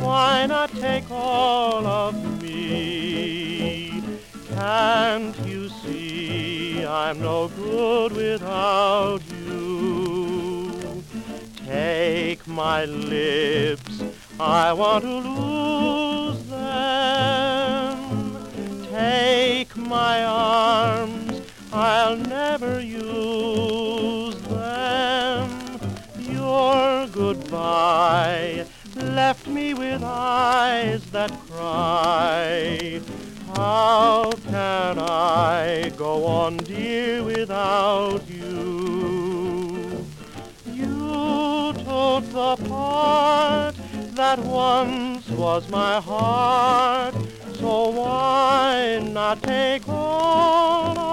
why not take all of me? Can't you see I'm no good without you? Take my lips, I want to lose them. Take my arms, I'll never use them. Your goodbye left me with eyes that cry. How can I go on, dear, without you? You took the part that once was my heart, so why not take all